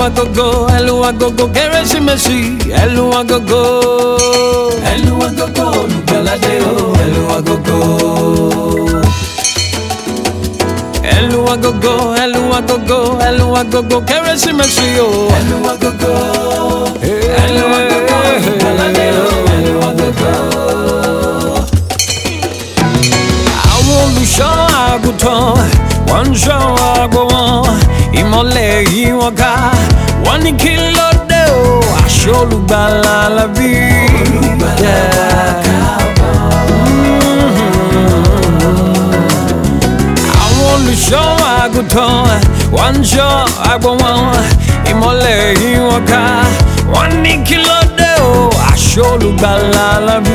agogo, elu agogo, Kérésìmesì, elu agogo, olùgbàlàdé o, elu agogo, Kérésìmesì o, elu agogo, olùgbàlàdé o, elu agogo. Àwọn olùṣọ́ àgùntàn wọ́n ń ṣọ́ agbo wọn, ìmọ́lẹ̀ yí wọn ká, wọ́n ní kí ló dé o, aṣọ olùgbàlà la bí. Àwọn olùṣọ́ àgùntàn wọ́n ń ṣọ́ agbo wọn, ìmọ́lẹ̀ yí wọn ká, wọ́n ní kí ló dé o, aṣọ olùgbàlà la bí.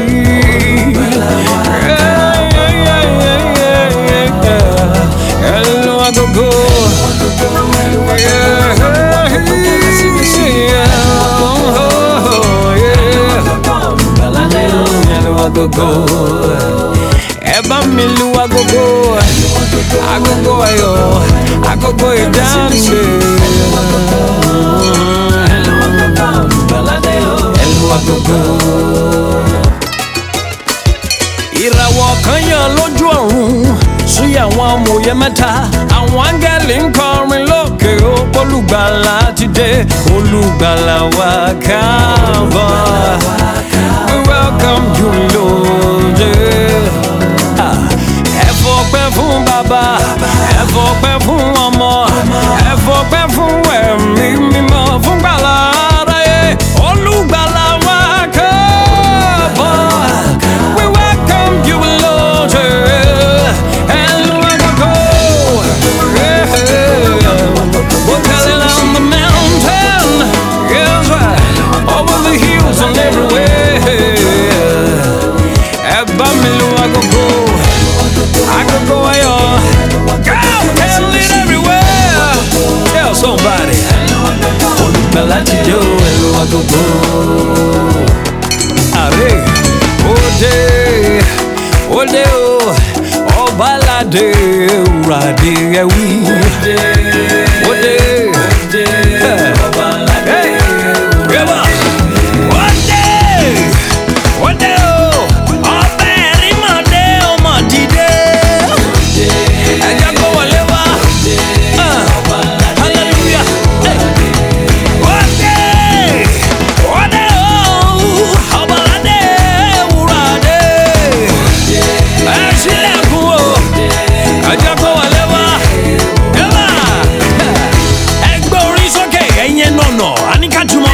Elu agogo, ẹ bá mi lu agogo, agogo ayọ̀, agogo ìdáǹṣe. Elu agogo. Ìràwọ̀ kan yàn lójú ọ̀run sí àwọn amòye mẹ́ta, àwọn áńgẹ́lì ń kọrin lókè ó, olùgbàlà ti dé, olùgbàlà wa káàbọ̀. We welcome you Lord. Ẹ fọpẹ́ fún bàbá, ẹ fọpẹ́ fún ọmọ, ẹ fọpẹ́ fún ẹ̀mí mímọ́, fún gbàlà aráyé, olùgbàlà wa káàbọ̀. We welcome you Lord. Somebody, olùgbàlàdé o, elu agogo. Àrè, òde, òde o, ọbaládé, òràdé ẹwí. Òde, ọbaládé, òràdé. Òde o, ọbẹ̀ ẹ̀rímọ̀dé, ọmọ dìde. Ẹja kó wọlé wá. Ká jùmọ̀